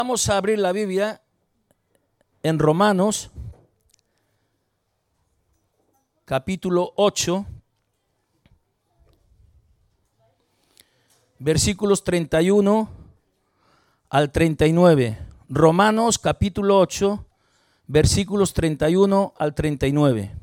Vamos a abrir la Biblia en Romanos, capítulo 8, versículos 31 al 39. Romanos, capítulo 8, versículos 31 al 39.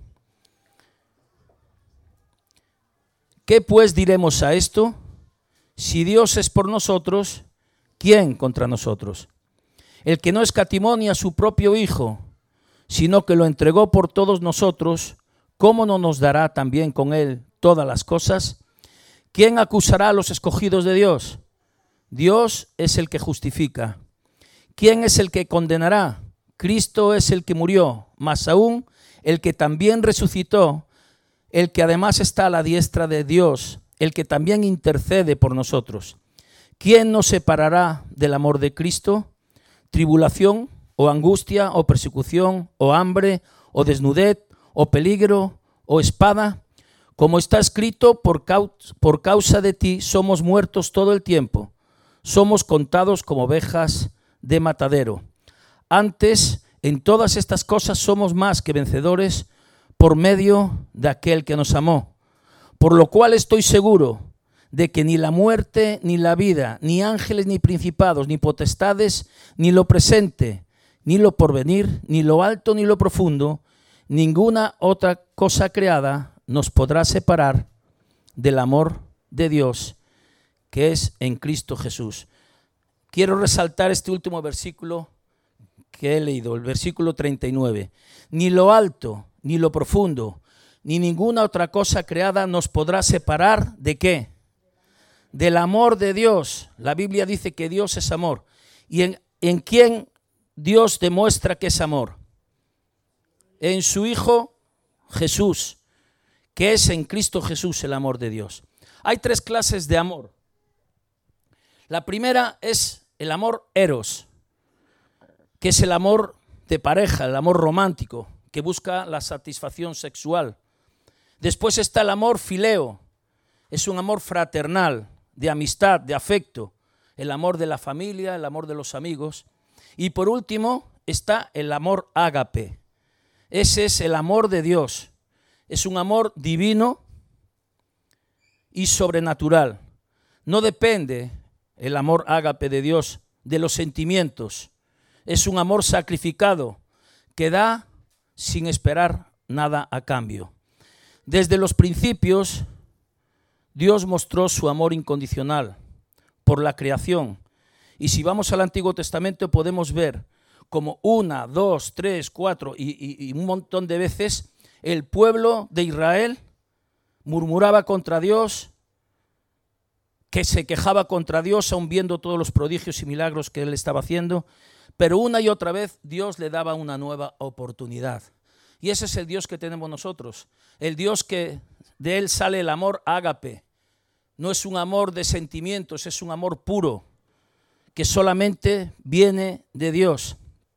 ¿Qué pues diremos a esto? Si Dios es por nosotros, ¿quién contra nosotros? El que no escatimó ni a su propio Hijo, sino que lo entregó por todos nosotros, ¿cómo no nos dará también con él todas las cosas? ¿Quién acusará a los escogidos de Dios? Dios es el que justifica. ¿Quién es el que condenará? Cristo es el que murió, más aún el que también resucitó, el que además está a la diestra de Dios, el que también intercede por nosotros. ¿Quién nos separará del amor de Cristo? ¿Tribulación, o angustia, o persecución, o hambre, o desnudez, o peligro, o espada? Como está escrito, por causa de ti somos muertos todo el tiempo. Somos contados como ovejas de matadero. Antes, en todas estas cosas somos más que vencedores por medio de aquel que nos amó. Por lo cual estoy seguro de que ni la muerte, ni la vida, ni ángeles, ni principados, ni potestades, ni lo presente, ni lo porvenir, ni lo alto, ni lo profundo, ninguna otra cosa creada nos podrá separar del amor de Dios que es en Cristo Jesús. Quiero resaltar este último versículo que he leído, el versículo 39. Ni lo alto, ni lo profundo, ni ninguna otra cosa creada nos podrá separar ¿de qué? Del amor de Dios. La Biblia dice que Dios es amor. ¿Y en quién Dios demuestra que es amor? En su Hijo Jesús, que es en Cristo Jesús el amor de Dios. Hay tres clases de amor. La primera es el amor eros, que es el amor de pareja, el amor romántico, que busca la satisfacción sexual. Después está el amor fileo, es un amor fraternal, de amistad, de afecto, el amor de la familia, el amor de los amigos. Y por último está el amor ágape, ese es el amor de Dios, es un amor divino y sobrenatural. No depende el amor ágape de Dios de los sentimientos, es un amor sacrificado que da sin esperar nada a cambio. Desde los principios, Dios mostró su amor incondicional por la creación. Y si vamos al Antiguo Testamento podemos ver como 1, 2, 3, 4 y un montón de veces el pueblo de Israel murmuraba contra Dios, que se quejaba contra Dios aun viendo todos los prodigios y milagros que él estaba haciendo, pero una y otra vez Dios le daba una nueva oportunidad. Y ese es el Dios que tenemos nosotros, el Dios que de él sale el amor ágape. No es un amor de sentimientos, es un amor puro, que solamente viene de Dios.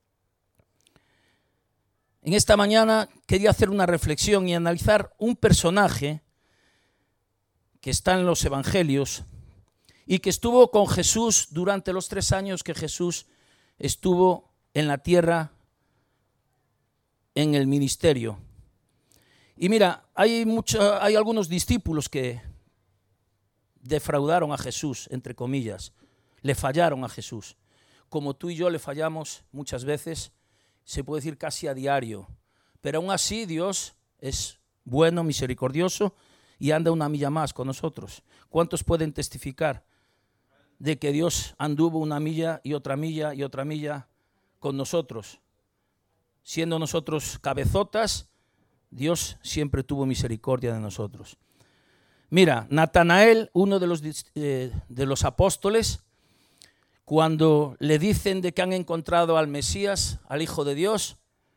En esta mañana quería hacer una reflexión y analizar un personaje que está en los evangelios y que estuvo con Jesús durante los 3 años que Jesús estuvo en la tierra en el ministerio. Y mira, hay algunos discípulos que defraudaron a Jesús, entre comillas, le fallaron a Jesús, como tú y yo le fallamos muchas veces, se puede decir casi a diario, pero aún así Dios es bueno, misericordioso y anda una milla más con nosotros. ¿Cuántos pueden testificar de que Dios anduvo una milla y otra milla y otra milla con nosotros? Siendo nosotros cabezotas, Dios siempre tuvo misericordia de nosotros. Mira, Natanael, uno de los apóstoles, cuando le dicen de que han encontrado al Mesías, al Hijo de Dios,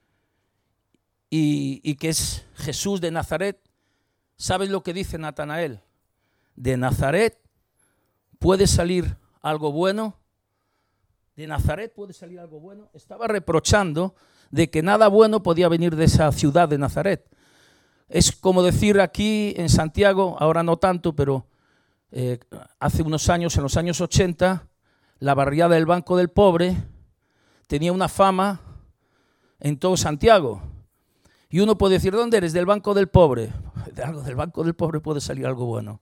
y que es Jesús de Nazaret, ¿sabes lo que dice Natanael? De Nazaret puede salir algo bueno. De Nazaret puede salir algo bueno. Estaba reprochando de que nada bueno podía venir de esa ciudad de Nazaret. Es como decir aquí en Santiago, ahora no tanto, pero hace unos años, en los años 80, la barriada del Banco del Pobre tenía una fama en todo Santiago. Y uno puede decir, ¿dónde eres? Del banco del pobre. Del banco del pobre puede salir algo bueno.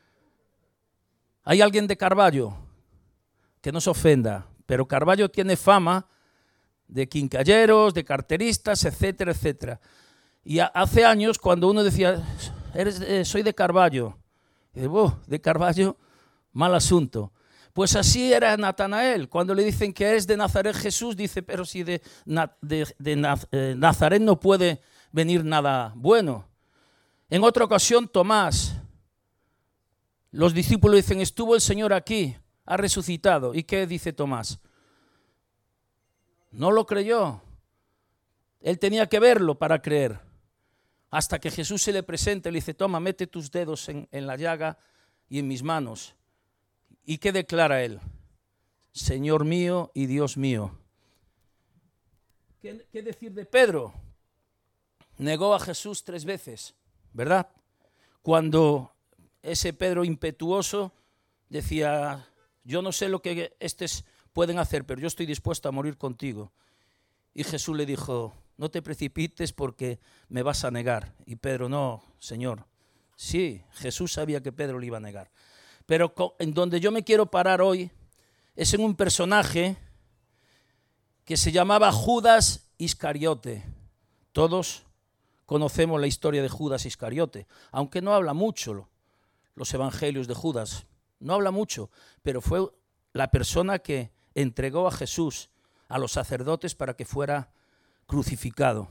Hay alguien de Carballo, que no se ofenda, pero Carballo tiene fama de quincalleros, de carteristas, etcétera, etcétera. Y hace años, cuando uno decía, soy de Carballo, y de Carballo, mal asunto. Pues así era Natanael. Cuando le dicen que es de Nazaret Jesús, dice, pero si de Nazaret no puede venir nada bueno. En otra ocasión, Tomás, los discípulos dicen, estuvo el Señor aquí, ha resucitado. ¿Y qué dice Tomás? No lo creyó. Él tenía que verlo para creer. Hasta que Jesús se le presenta y le dice, toma, mete tus dedos en la llaga y en mis manos. ¿Y qué declara él? Señor mío y Dios mío. ¿Qué decir de Pedro? Negó a Jesús 3 veces, ¿verdad? Cuando ese Pedro impetuoso decía, yo no sé lo que estos pueden hacer, pero yo estoy dispuesto a morir contigo. Y Jesús le dijo, no te precipites porque me vas a negar. Y Pedro, no, Señor. Sí, Jesús sabía que Pedro le iba a negar. Pero en donde yo me quiero parar hoy es en un personaje que se llamaba Judas Iscariote. Todos conocemos la historia de Judas Iscariote, aunque no habla mucho los evangelios de Judas. No habla mucho, pero fue la persona que entregó a Jesús a los sacerdotes para que fuera crucificado.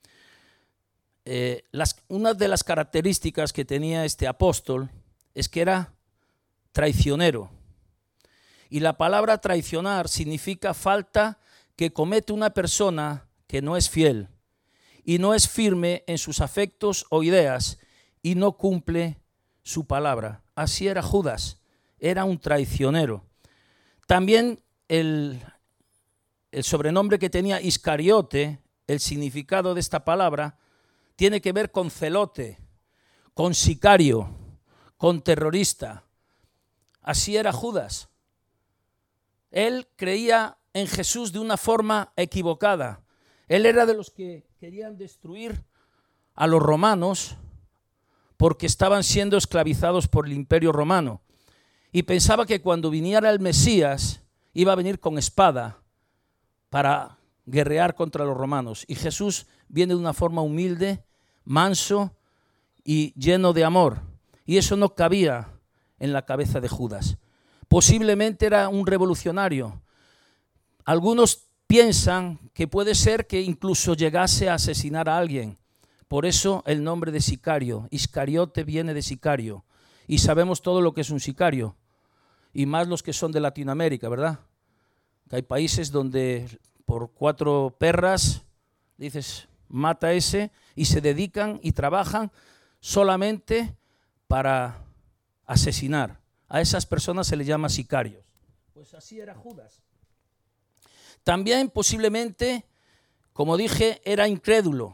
Una de las características que tenía este apóstol es que era traicionero. Y la palabra traicionar significa falta que comete una persona que no es fiel y no es firme en sus afectos o ideas y no cumple su palabra. Así era Judas, era un traicionero. También el sobrenombre que tenía Iscariote, el significado de esta palabra, tiene que ver con celote, con sicario, con terrorista. Así era Judas. Él creía en Jesús de una forma equivocada. Él era de los que querían destruir a los romanos porque estaban siendo esclavizados por el Imperio Romano. Y pensaba que cuando viniera el Mesías iba a venir con espada para guerrear contra los romanos. Y Jesús viene de una forma humilde, manso y lleno de amor. Y eso no cabía en la cabeza de Judas. Posiblemente era un revolucionario. Algunos piensan que puede ser que incluso llegase a asesinar a alguien. Por eso el nombre de sicario. Iscariote viene de sicario. Y sabemos todo lo que es un sicario. Y más los que son de Latinoamérica, ¿verdad? Que hay países donde por 4 perras dices, mata a ese, y se dedican y trabajan solamente para asesinar. A esas personas se les llama sicarios. Pues así era Judas. También posiblemente, como dije, era incrédulo.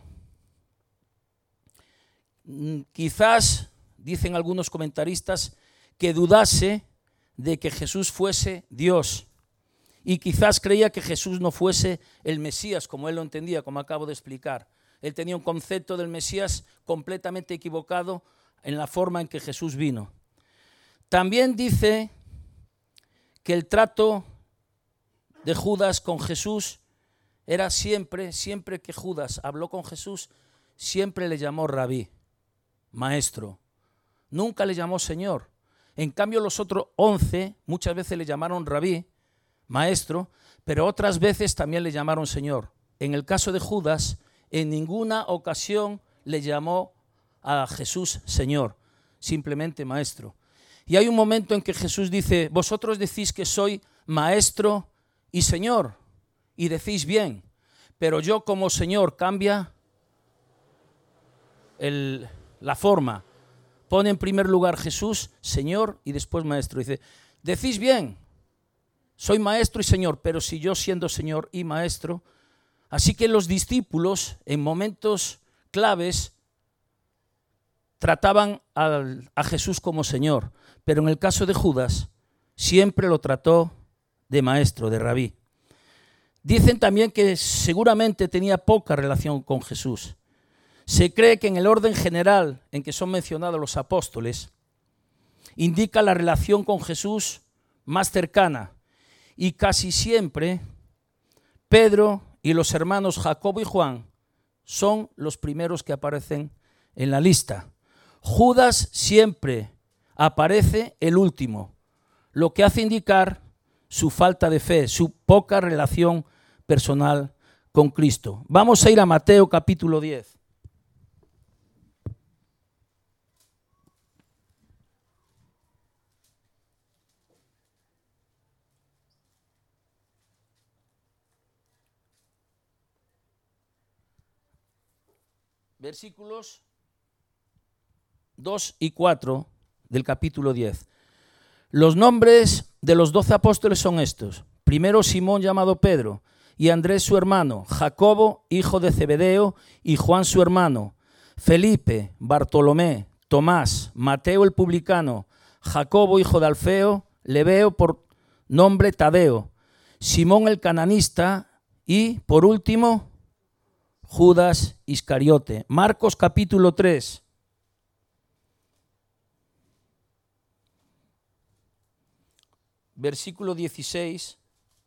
Quizás, dicen algunos comentaristas, que dudase de que Jesús fuese Dios. Y quizás creía que Jesús no fuese el Mesías, como él lo entendía, como acabo de explicar. Él tenía un concepto del Mesías completamente equivocado en la forma en que Jesús vino. También dice que el trato de Judas con Jesús era siempre que Judas habló con Jesús, siempre le llamó rabí, maestro. Nunca le llamó Señor. En cambio, los otros 11 muchas veces le llamaron rabí, maestro, pero otras veces también le llamaron Señor. En el caso de Judas, en ninguna ocasión le llamó a Jesús Señor, simplemente maestro. Y hay un momento en que Jesús dice, vosotros decís que soy maestro y Señor, y decís bien, pero yo como Señor cambia la forma. Pone en primer lugar Jesús, Señor, y después maestro. Dice, decís bien, soy maestro y Señor, pero si yo siendo Señor y maestro. Así que los discípulos en momentos claves trataban a Jesús como Señor, pero en el caso de Judas siempre lo trató de maestro, de rabí. Dicen también que seguramente tenía poca relación con Jesús. Se cree que en el orden general en que son mencionados los apóstoles, indica la relación con Jesús más cercana, y casi siempre Pedro y los hermanos Jacobo y Juan son los primeros que aparecen en la lista. Judas siempre aparece el último, lo que hace indicar su falta de fe, su poca relación personal con Cristo. Vamos a ir a Mateo capítulo 10. Versículos 2 y 4 del capítulo 10. Los nombres de los 12 apóstoles son estos. Primero Simón llamado Pedro, y Andrés su hermano, Jacobo, hijo de Zebedeo, y Juan su hermano, Felipe, Bartolomé, Tomás, Mateo el publicano, Jacobo, hijo de Alfeo, Lebeo por nombre Tadeo, Simón el cananista y, por último, Judas Iscariote. Marcos capítulo 3. Versículo 16.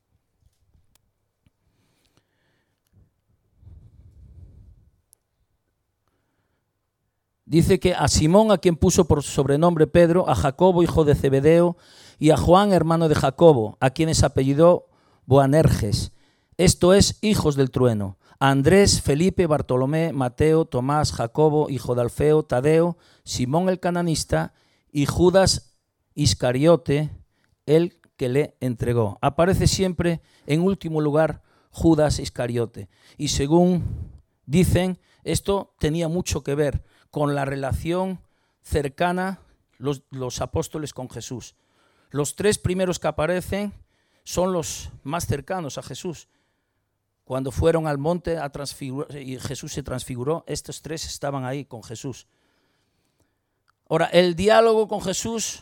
Dice que a Simón, a quien puso por sobrenombre Pedro, a Jacobo, hijo de Zebedeo, y a Juan, hermano de Jacobo, a quienes apellidó Boanerges, esto es, hijos del trueno, a Andrés, Felipe, Bartolomé, Mateo, Tomás, Jacobo, hijo de Alfeo, Tadeo, Simón el cananista y Judas Iscariote, el que le entregó. Aparece siempre en último lugar Judas Iscariote. Y según dicen, esto tenía mucho que ver con la relación cercana los apóstoles con Jesús. Los tres primeros que aparecen son los más cercanos a Jesús. Cuando fueron al monte a y Jesús se transfiguró, estos tres estaban ahí con Jesús. Ahora, el diálogo con Jesús,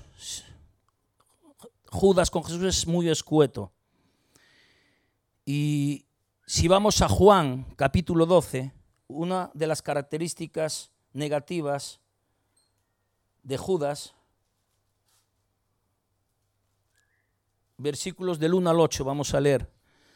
Judas con Jesús, es muy escueto. Y si vamos a Juan, capítulo 12, una de las características negativas de Judas, versículos del 1 al 8, vamos a leer.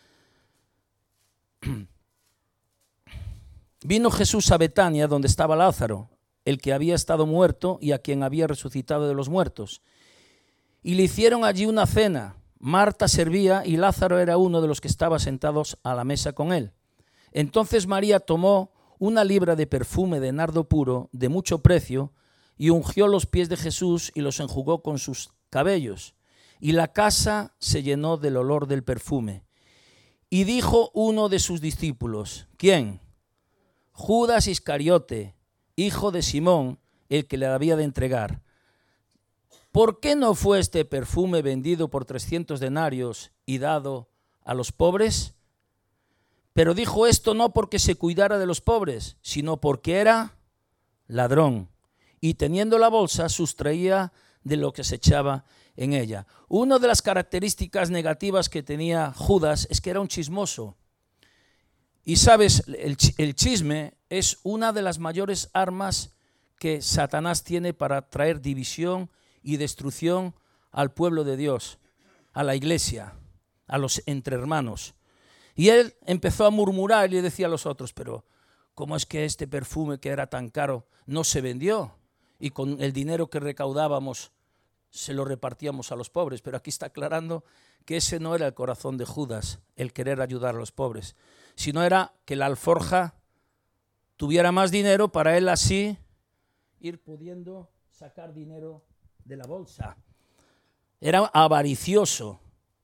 Vino Jesús a Betania, donde estaba Lázaro, el que había estado muerto y a quien había resucitado de los muertos. Y le hicieron allí una cena. Marta servía y Lázaro era uno de los que estaba sentados a la mesa con él. Entonces María tomó una libra de perfume de nardo puro, de mucho precio, y ungió los pies de Jesús y los enjugó con sus cabellos. Y la casa se llenó del olor del perfume. Y dijo uno de sus discípulos, ¿quién? Judas Iscariote, hijo de Simón, el que le había de entregar. ¿Por qué no fue este perfume vendido por 300 denarios y dado a los pobres? Pero dijo esto no porque se cuidara de los pobres, sino porque era ladrón. Y teniendo la bolsa, sustraía de lo que se echaba en ella. Una de las características negativas que tenía Judas es que era un chismoso. Y sabes, el chisme es una de las mayores armas que Satanás tiene para traer división y destrucción al pueblo de Dios, a la iglesia, a los entre hermanos. Y él empezó a murmurar y le decía a los otros, pero ¿cómo es que este perfume que era tan caro no se vendió? Y con el dinero que recaudábamos se lo repartíamos a los pobres. Pero aquí está aclarando que ese no era el corazón de Judas, el querer ayudar a los pobres, sino era que la alforja tuviera más dinero para él así ir pudiendo sacar dinero de la bolsa. Era avaricioso.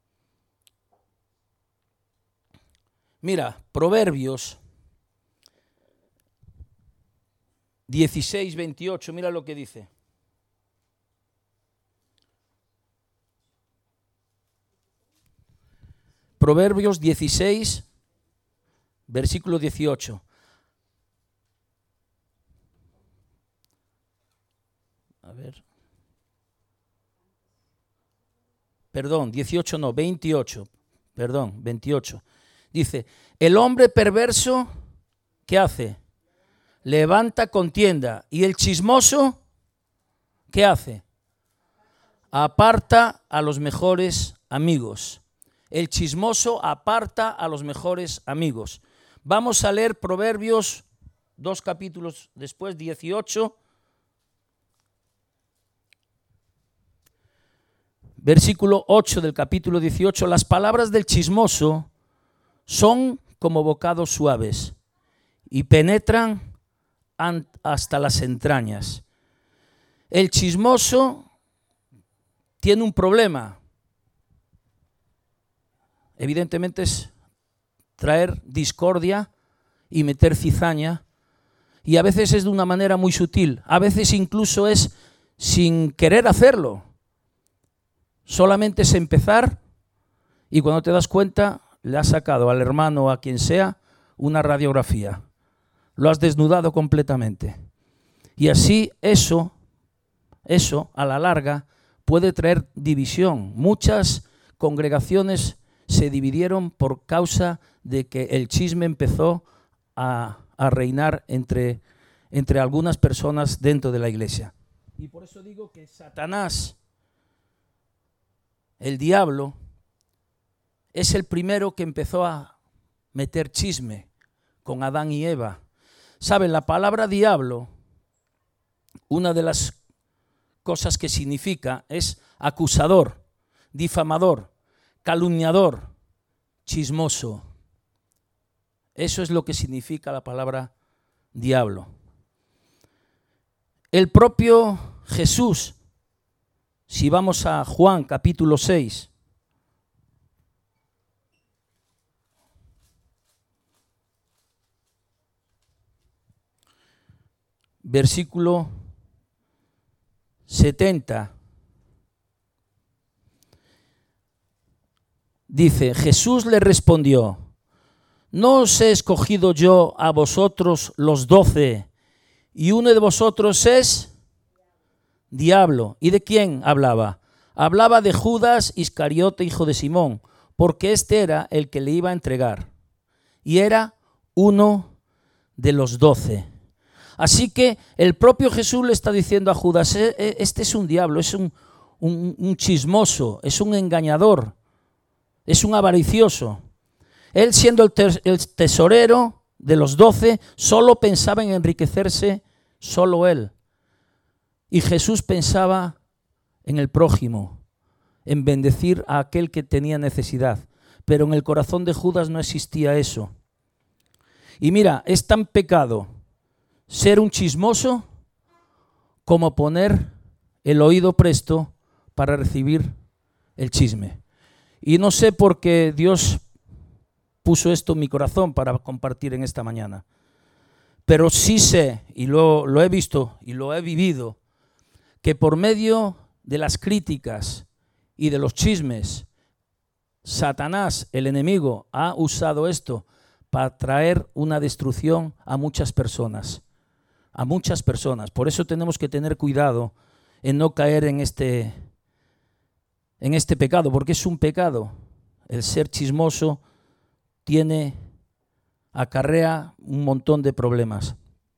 Mira, Proverbios 16:28, mira lo que dice. Proverbios 16, versículo 18. A ver. Perdón, 18 no, 28. Perdón, 28. Dice, el hombre perverso, ¿qué hace? Levanta contienda. ¿Y el chismoso, qué hace? Aparta a los mejores amigos. El chismoso aparta a los mejores amigos. Vamos a leer Proverbios, 2 capítulos después, 18. Versículo 8 del capítulo 18. Las palabras del chismoso son como bocados suaves y penetran hasta las entrañas. El chismoso tiene un problema. Evidentemente es traer discordia y meter cizaña, y a veces es de una manera muy sutil, a veces incluso es sin querer hacerlo. Solamente es empezar y cuando te das cuenta le has sacado al hermano o a quien sea una radiografía. Lo has desnudado completamente. Y así eso a la larga puede traer división. Muchas congregaciones se dividieron por causa de que el chisme empezó a reinar entre algunas personas dentro de la iglesia. Y por eso digo que Satanás, el diablo, es el primero que empezó a meter chisme con Adán y Eva. ¿Saben? La palabra diablo, una de las cosas que significa es acusador, difamador, calumniador, chismoso. Eso es lo que significa la palabra diablo. El propio Jesús, si vamos a Juan capítulo 6, versículo 70, dice, Jesús le respondió, ¿no os he escogido yo a vosotros los 12 y uno de vosotros es diablo? ¿Y de quién hablaba? Hablaba de Judas Iscariote, hijo de Simón, porque este era el que le iba a entregar y era uno de los 12. Así que el propio Jesús le está diciendo a Judas, este es un diablo, es un chismoso, es un engañador, es un avaricioso. Él, siendo el tesorero de los 12, solo pensaba en enriquecerse, solo él. Y Jesús pensaba en el prójimo, en bendecir a aquel que tenía necesidad. Pero en el corazón de Judas no existía eso. Y mira, es tan pecado ser un chismoso como poner el oído presto para recibir el chisme. Y no sé por qué Dios puso esto en mi corazón para compartir en esta mañana. Pero sí sé, y lo he visto y lo he vivido, que por medio de las críticas y de los chismes, Satanás, el enemigo, ha usado esto para traer una destrucción a muchas personas. A muchas personas. Por eso tenemos que tener cuidado en no caer en este pecado, porque es un pecado. El ser chismoso acarrea un montón de problemas.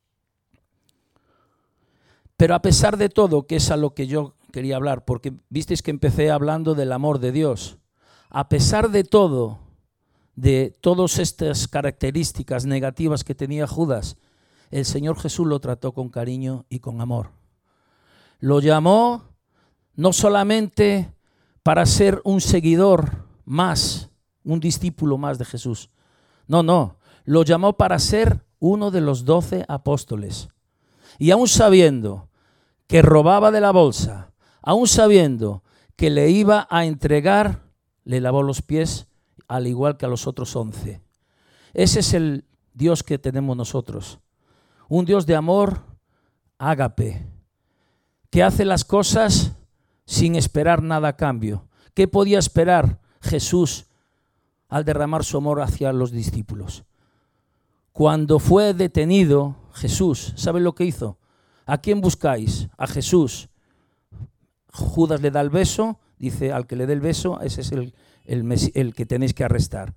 Pero a pesar de todo, que es a lo que yo quería hablar, porque visteis que empecé hablando del amor de Dios, a pesar de todo, de todas estas características negativas que tenía Judas, el Señor Jesús lo trató con cariño y con amor. Lo llamó no solamente para ser un seguidor más, un discípulo más de Jesús. No, lo llamó para ser uno de los 12 apóstoles. Y aún sabiendo que robaba de la bolsa, aún sabiendo que le iba a entregar, le lavó los pies al igual que a los otros 11. Ese es el Dios que tenemos nosotros. Un Dios de amor, ágape, que hace las cosas sin esperar nada a cambio. ¿Qué podía esperar Jesús al derramar su amor hacia los discípulos? Cuando fue detenido Jesús, ¿saben lo que hizo? ¿A quién buscáis? A Jesús. Judas le da el beso, dice, al que le dé el beso, ese es el que tenéis que arrestar.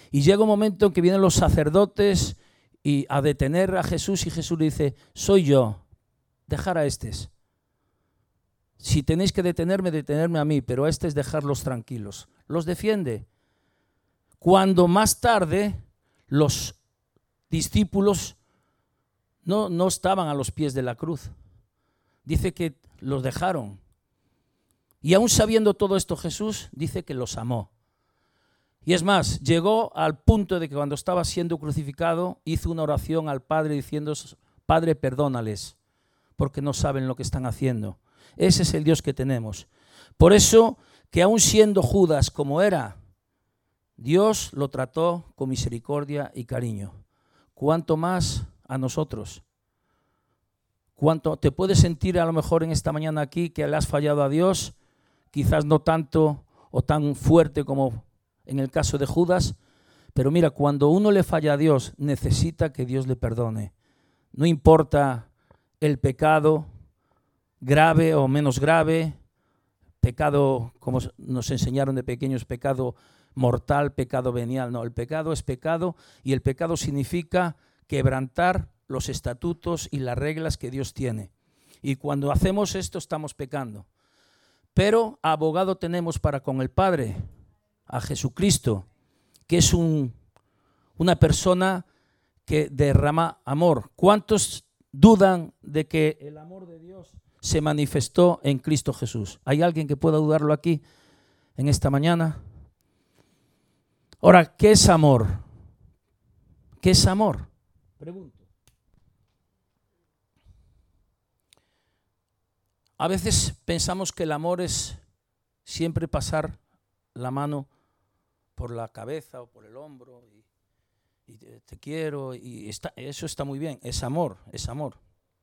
Y llega un momento en que vienen los sacerdotes y a detener a Jesús, y Jesús le dice, soy yo, dejar a estos. Si tenéis que detenerme, detenerme a mí, pero a estos dejarlos tranquilos. Los defiende. Cuando más tarde los discípulos no estaban a los pies de la cruz. Dice que los dejaron. Y aún sabiendo todo esto Jesús, dice que los amó. Y es más, llegó al punto de que cuando estaba siendo crucificado, hizo una oración al Padre diciendo, Padre, perdónales, porque no saben lo que están haciendo. Ese es el Dios que tenemos. Por eso, que aún siendo Judas como era, Dios lo trató con misericordia y cariño. ¿Cuánto más a nosotros? ¿Cuánto te puedes sentir a lo mejor en esta mañana aquí que le has fallado a Dios? Quizás no tanto o tan fuerte como en el caso de Judas, pero mira, cuando uno le falla a Dios, necesita que Dios le perdone. No importa el pecado, grave o menos grave, pecado, como nos enseñaron de pequeños, pecado mortal, pecado venial. No, el pecado es pecado y el pecado significa quebrantar los estatutos y las reglas que Dios tiene. Y cuando hacemos esto estamos pecando. Pero abogado tenemos para con el Padre, a Jesucristo, que es una persona que derrama amor. ¿Cuántos dudan de que el amor de Dios se manifestó en Cristo Jesús? ¿Hay alguien que pueda dudarlo aquí en esta mañana? Ahora, ¿qué es amor? ¿Qué es amor? Pregunto. A veces pensamos que el amor es siempre pasar la mano por la cabeza o por el hombro y te quiero, y eso está muy bien, es amor, es amor.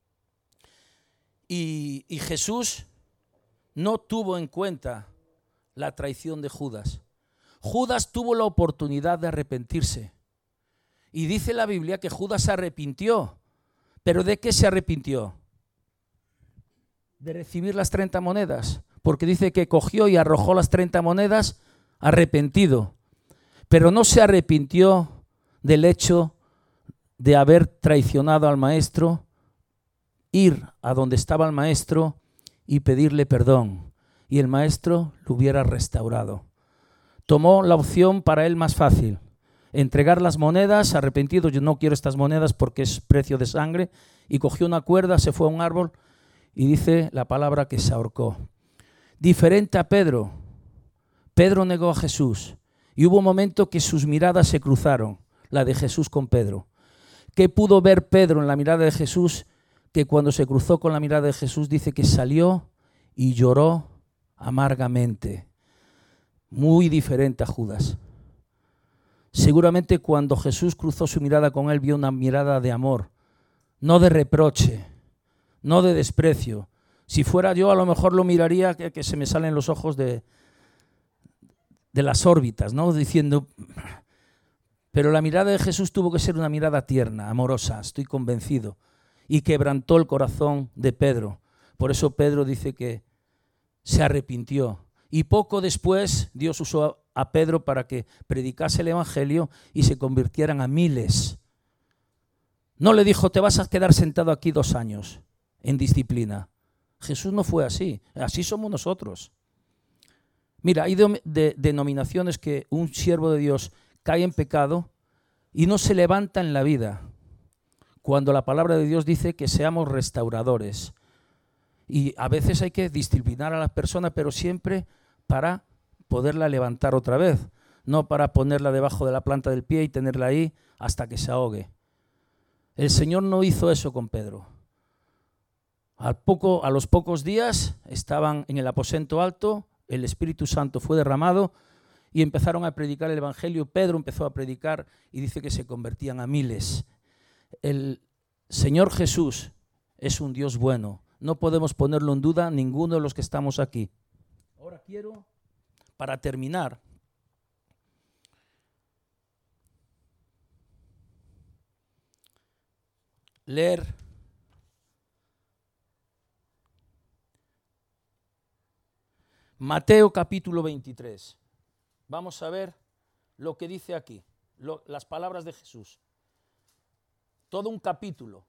Y Jesús no tuvo en cuenta la traición de Judas. Judas tuvo la oportunidad de arrepentirse. Y dice la Biblia que Judas se arrepintió. ¿Pero de qué se arrepintió? De recibir las 30 monedas. Porque dice que cogió y arrojó las 30 monedas arrepentido. Pero no se arrepintió del hecho de haber traicionado al maestro, ir a donde estaba el maestro y pedirle perdón. Y el maestro lo hubiera restaurado. Tomó la opción para él más fácil. Entregar las monedas, arrepentido, yo no quiero estas monedas porque es precio de sangre, y cogió una cuerda, se fue a un árbol y dice la palabra que se ahorcó. Diferente a Pedro. Pedro negó a Jesús y hubo un momento que sus miradas se cruzaron, la de Jesús con Pedro. ¿Qué pudo ver Pedro en la mirada de Jesús? Que cuando se cruzó con la mirada de Jesús dice que salió y lloró amargamente. Muy diferente a Judas. Seguramente cuando Jesús cruzó su mirada con él, vio una mirada de amor, no de reproche, no de desprecio. Si fuera yo, a lo mejor lo miraría que se me salen los ojos de las órbitas, ¿no? Diciendo, pero la mirada de Jesús tuvo que ser una mirada tierna, amorosa, estoy convencido, y quebrantó el corazón de Pedro. Por eso Pedro dice que se arrepintió. Y poco después Dios usó a Pedro para que predicase el evangelio y se convirtieran a miles. No le dijo, te vas a quedar sentado aquí 2 años en disciplina. Jesús no fue así, así somos nosotros. Mira, hay denominaciones que un siervo de Dios cae en pecado y no se levanta en la vida, cuando la palabra de Dios dice que seamos restauradores. Y a veces hay que disciplinar a la persona, pero siempre para poderla levantar otra vez, no para ponerla debajo de la planta del pie y tenerla ahí hasta que se ahogue. El Señor no hizo eso con Pedro. A los pocos días estaban en el aposento alto, el Espíritu Santo fue derramado y empezaron a predicar el evangelio. Pedro empezó a predicar y dice que se convertían a miles. El Señor Jesús es un Dios bueno. No podemos ponerlo en duda ninguno de los que estamos aquí. Ahora quiero, para terminar, leer Mateo capítulo 23. Vamos a ver lo que dice aquí. las palabras de Jesús. Todo un capítulo.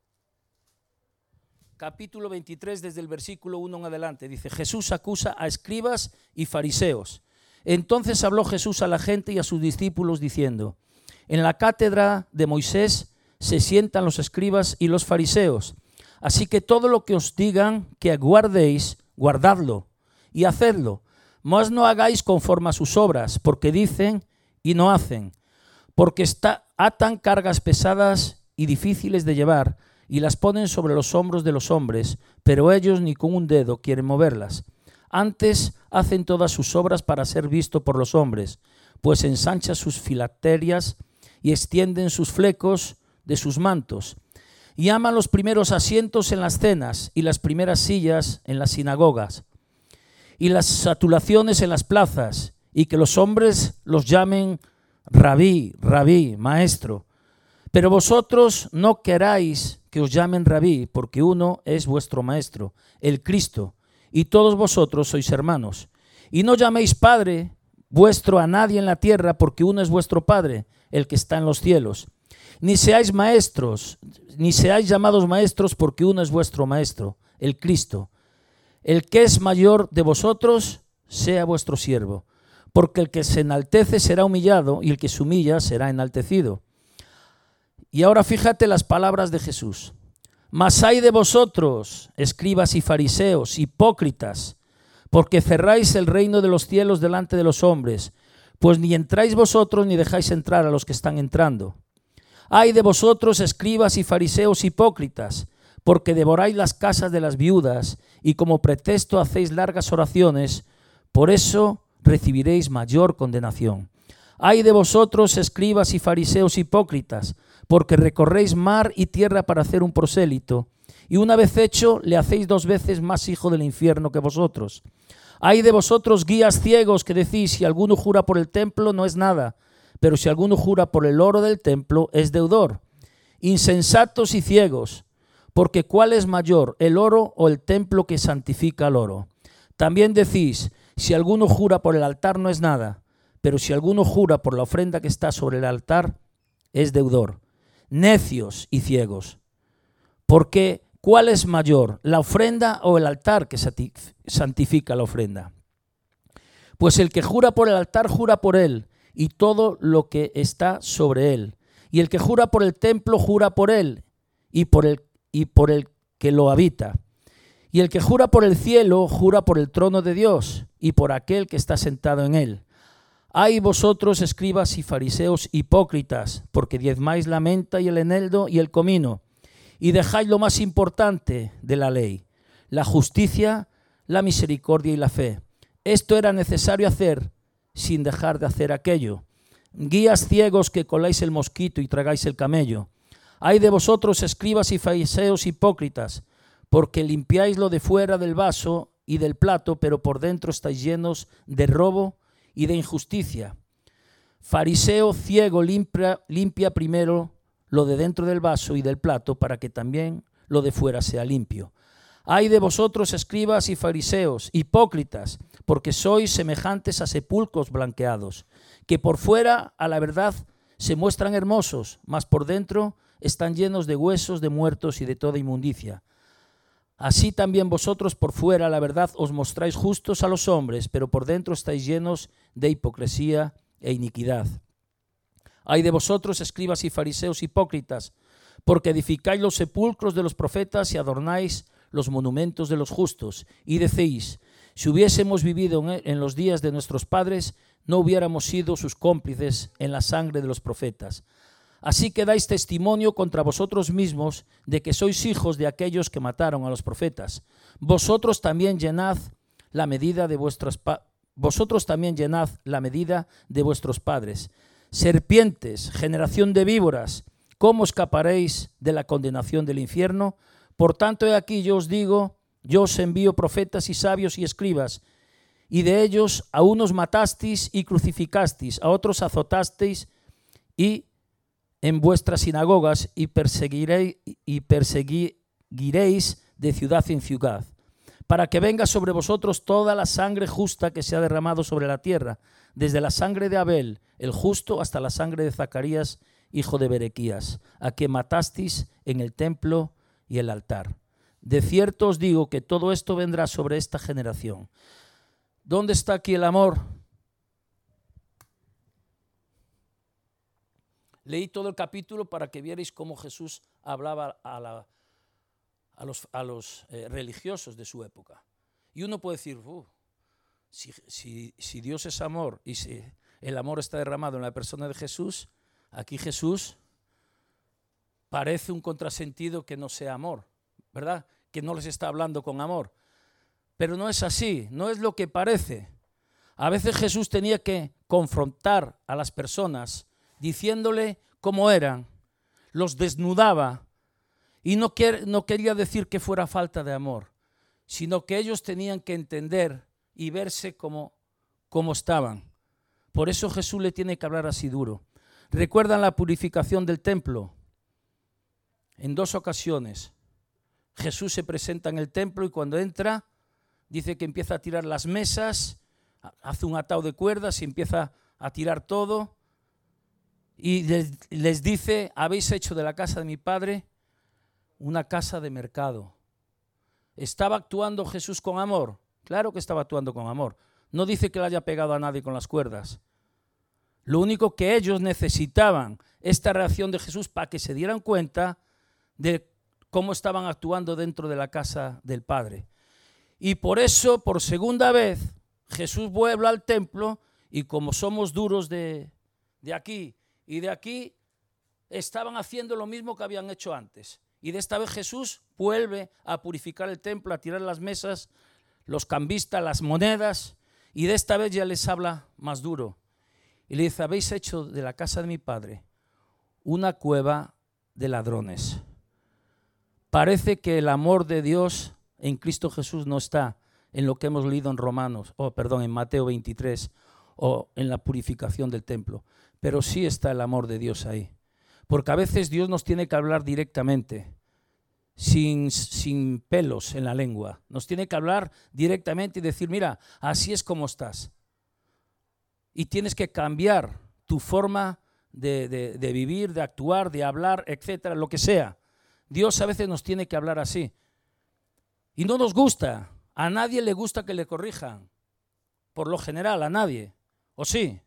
Capítulo 23, desde el versículo 1 en adelante. Dice, Jesús acusa a escribas y fariseos. Entonces habló Jesús a la gente y a sus discípulos diciendo, en la cátedra de Moisés se sientan los escribas y los fariseos. Así que todo lo que os digan que guardéis, guardadlo y hacedlo. Mas no hagáis conforme a sus obras, porque dicen y no hacen. Porque atan cargas pesadas y difíciles de llevar y las ponen sobre los hombros de los hombres, pero ellos ni con un dedo quieren moverlas. Antes hacen todas sus obras para ser visto por los hombres, pues ensanchan sus filacterias y extienden sus flecos de sus mantos. Y aman los primeros asientos en las cenas y las primeras sillas en las sinagogas y las saturaciones en las plazas, y que los hombres los llamen rabí, rabí, maestro. Pero vosotros no queráis que os llamen rabí, porque uno es vuestro maestro, el Cristo, y todos vosotros sois hermanos. Y no llaméis Padre vuestro a nadie en la tierra, porque uno es vuestro Padre, el que está en los cielos. Ni seáis maestros, ni seáis llamados maestros, porque uno es vuestro maestro, el Cristo. El que es mayor de vosotros, sea vuestro siervo, porque el que se enaltece será humillado, y el que se humilla será enaltecido. Y ahora fíjate las palabras de Jesús. Mas ay de vosotros, escribas y fariseos, hipócritas, porque cerráis el reino de los cielos delante de los hombres, pues ni entráis vosotros ni dejáis entrar a los que están entrando. Ay de vosotros, escribas y fariseos hipócritas, porque devoráis las casas de las viudas y como pretexto hacéis largas oraciones, por eso recibiréis mayor condenación. Ay de vosotros, escribas y fariseos hipócritas, porque recorréis mar y tierra para hacer un prosélito, y una vez hecho le hacéis 2 veces más hijo del infierno que vosotros. Ay de vosotros, guías ciegos, que decís, si alguno jura por el templo no es nada, pero si alguno jura por el oro del templo es deudor. Insensatos y ciegos, porque ¿cuál es mayor, el oro o el templo que santifica el oro? También decís, si alguno jura por el altar no es nada, pero si alguno jura por la ofrenda que está sobre el altar es deudor. Necios y ciegos, porque ¿cuál es mayor, la ofrenda o el altar que santifica la ofrenda? Pues el que jura por el altar jura por él y todo lo que está sobre él, y el que jura por el templo jura por él y por el que lo habita, y el que jura por el cielo jura por el trono de Dios y por aquel que está sentado en él. Ay vosotros, escribas y fariseos hipócritas, porque diezmáis la menta y el eneldo y el comino, y dejáis lo más importante de la ley, la justicia, la misericordia y la fe. Esto era necesario hacer sin dejar de hacer aquello. Guías ciegos que coláis el mosquito y tragáis el camello. Ay de vosotros, escribas y fariseos hipócritas, porque limpiáis lo de fuera del vaso y del plato, pero por dentro estáis llenos de robo y de injusticia. Fariseo ciego, limpia primero lo de dentro del vaso y del plato, para que también lo de fuera sea limpio. Ay de vosotros, escribas y fariseos, hipócritas, porque sois semejantes a sepulcros blanqueados, que por fuera a la verdad se muestran hermosos, mas por dentro están llenos de huesos de muertos y de toda inmundicia. Así también vosotros por fuera, la verdad, os mostráis justos a los hombres, pero por dentro estáis llenos de hipocresía e iniquidad. Ay de vosotros, escribas y fariseos hipócritas, porque edificáis los sepulcros de los profetas y adornáis los monumentos de los justos, y decís, si hubiésemos vivido en los días de nuestros padres, no hubiéramos sido sus cómplices en la sangre de los profetas. Así que dais testimonio contra vosotros mismos de que sois hijos de aquellos que mataron a los profetas. Vosotros también llenad la medida de vuestros padres. Serpientes, generación de víboras, ¿cómo escaparéis de la condenación del infierno? Por tanto, he aquí yo os digo, yo os envío profetas y sabios y escribas, y de ellos a unos matasteis y crucificasteis, a otros azotasteis y en vuestras sinagogas y perseguiréis de ciudad en ciudad, para que venga sobre vosotros toda la sangre justa que se ha derramado sobre la tierra, desde la sangre de Abel, el justo, hasta la sangre de Zacarías, hijo de Berequías, a quien matasteis en el templo y el altar. De cierto os digo que todo esto vendrá sobre esta generación. ¿Dónde está aquí el amor? Leí todo el capítulo para que vierais cómo Jesús hablaba a los religiosos de su época. Y uno puede decir, si Dios es amor y si el amor está derramado en la persona de Jesús, aquí Jesús parece un contrasentido que no sea amor, ¿verdad? Que no les está hablando con amor. Pero no es así, no es lo que parece. A veces Jesús tenía que confrontar a las personas diciéndole cómo eran, los desnudaba y no quería decir que fuera falta de amor, sino que ellos tenían que entender y verse como estaban. Por eso Jesús le tiene que hablar así duro. ¿Recuerdan la purificación del templo? En 2 ocasiones Jesús se presenta en el templo y cuando entra dice que empieza a tirar las mesas, hace un atado de cuerdas y empieza a tirar todo. Y les dice, habéis hecho de la casa de mi padre una casa de mercado. ¿Estaba actuando Jesús con amor? Claro que estaba actuando con amor. No dice que le haya pegado a nadie con las cuerdas. Lo único que ellos necesitaban, esta reacción de Jesús para que se dieran cuenta de cómo estaban actuando dentro de la casa del Padre. Y por eso, por segunda vez, Jesús vuelve al templo y como somos duros de aquí y de aquí, estaban haciendo lo mismo que habían hecho antes. Y de esta vez Jesús vuelve a purificar el templo, a tirar las mesas, los cambistas, las monedas, y de esta vez ya les habla más duro. Y le dice, habéis hecho de la casa de mi padre una cueva de ladrones. Parece que el amor de Dios en Cristo Jesús no está en lo que hemos leído en Mateo 23 o en la purificación del templo, pero sí está el amor de Dios ahí. Porque a veces Dios nos tiene que hablar directamente, sin pelos en la lengua. Nos tiene que hablar directamente y decir, mira, así es como estás. Y tienes que cambiar tu forma de vivir, de actuar, de hablar, etcétera, lo que sea. Dios a veces nos tiene que hablar así. Y no nos gusta. A nadie le gusta que le corrijan. Por lo general, a nadie. ¿O sí?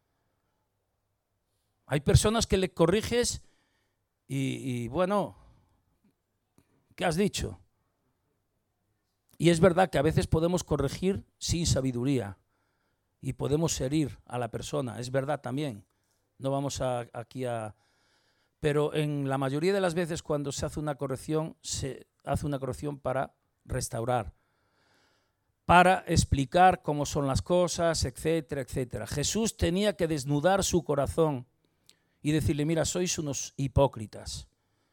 Hay personas que le corriges y bueno, ¿qué has dicho? Y es verdad que a veces podemos corregir sin sabiduría y podemos herir a la persona, es verdad también. No vamos aquí a... Pero en la mayoría de las veces cuando se hace una corrección, se hace una corrección para restaurar, para explicar cómo son las cosas, etcétera, etcétera. Jesús tenía que desnudar su corazón y decirle, mira, sois unos hipócritas.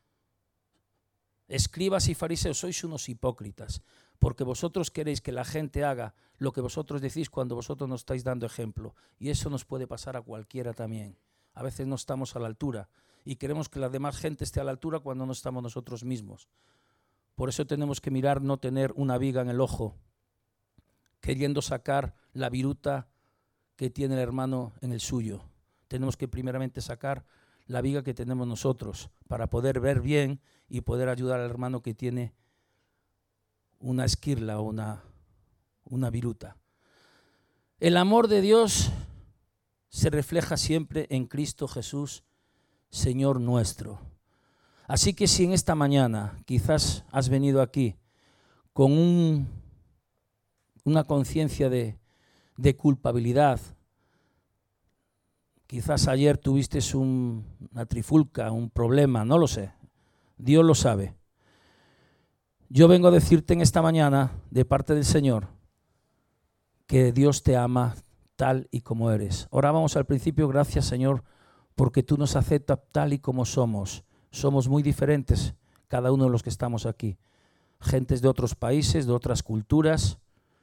Escribas y fariseos, sois unos hipócritas, porque vosotros queréis que la gente haga lo que vosotros decís cuando vosotros nos estáis dando ejemplo. Y eso nos puede pasar a cualquiera también. A veces no estamos a la altura y queremos que la demás gente esté a la altura cuando no estamos nosotros mismos. Por eso tenemos que mirar, no tener una viga en el ojo, queriendo sacar la viruta que tiene el hermano en el suyo. Tenemos que primeramente sacar la viga que tenemos nosotros para poder ver bien y poder ayudar al hermano que tiene una esquirla o una viruta. El amor de Dios se refleja siempre en Cristo Jesús, Señor nuestro. Así que si en esta mañana quizás has venido aquí con una conciencia de culpabilidad, quizás ayer tuviste una trifulca, un problema, no lo sé. Dios lo sabe. Yo vengo a decirte en esta mañana, de parte del Señor, que Dios te ama tal y como eres. Orábamos al principio, gracias Señor, porque tú nos aceptas tal y como somos. Somos muy diferentes, cada uno de los que estamos aquí. Gentes de otros países, de otras culturas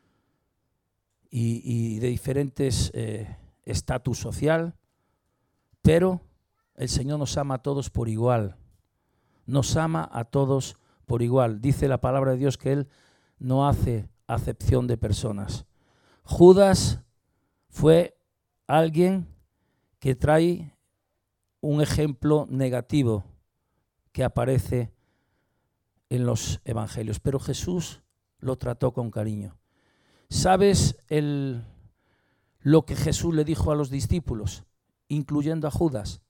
y de diferentes estatus social. Pero el Señor nos ama a todos por igual. Nos ama a todos por igual. Dice la palabra de Dios que Él no hace acepción de personas. Judas fue alguien que trae un ejemplo negativo que aparece en los evangelios, pero Jesús lo trató con cariño. ¿Sabes lo que Jesús le dijo a los discípulos, incluyendo a Judas?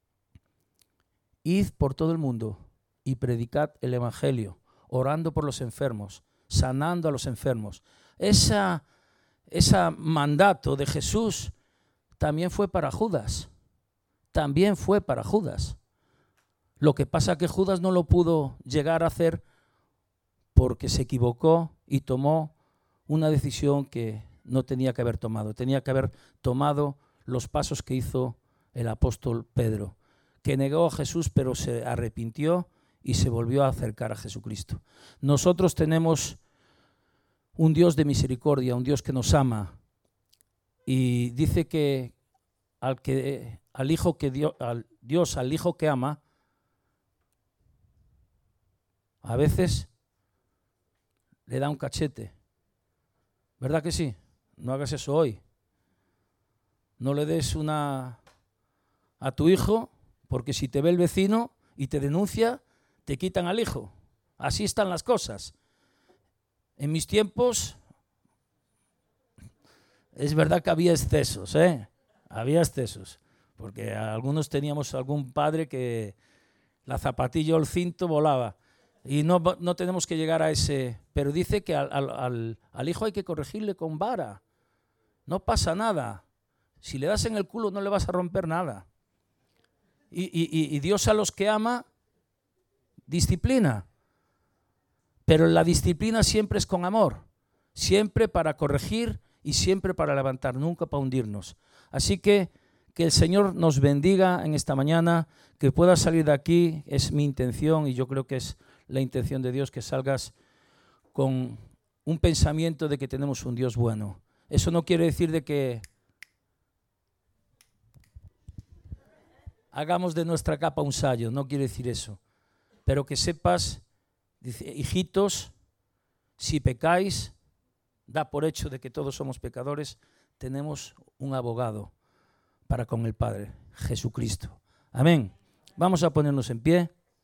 Id por todo el mundo y predicad el evangelio, orando por los enfermos, sanando a los enfermos. Ese mandato de Jesús también fue para Judas. También fue para Judas. Lo que pasa es que Judas no lo pudo llegar a hacer porque se equivocó y tomó una decisión que no tenía que haber tomado. Tenía que haber tomado los pasos que hizo el apóstol Pedro, que negó a Jesús pero se arrepintió y se volvió a acercar a Jesucristo. Nosotros tenemos un Dios de misericordia, un Dios que nos ama, y dice que al hijo que ama, a veces le da un cachete. ¿Verdad que sí? No hagas eso hoy. No le des a tu hijo, porque si te ve el vecino y te denuncia, te quitan al hijo. Así están las cosas. En mis tiempos es verdad que había excesos, había excesos, porque algunos teníamos algún padre que la zapatilla o el cinto volaba, y no tenemos que llegar a ese, pero dice que al hijo hay que corregirle con vara, no pasa nada, si le das en el culo no le vas a romper nada, y Dios a los que ama disciplina, pero la disciplina siempre es con amor, siempre para corregir y siempre para levantar, nunca para hundirnos. Así que el Señor nos bendiga en esta mañana, que puedas salir de aquí, es mi intención y yo creo que es la intención de Dios, que salgas con un pensamiento de que tenemos un Dios bueno. Eso no quiere decir de que hagamos de nuestra capa un sayo, no quiere decir eso, pero que sepas, dice, hijitos, si pecáis, da por hecho de que todos somos pecadores, tenemos un abogado para con el Padre, Jesucristo. Amén. Vamos a ponernos en pie.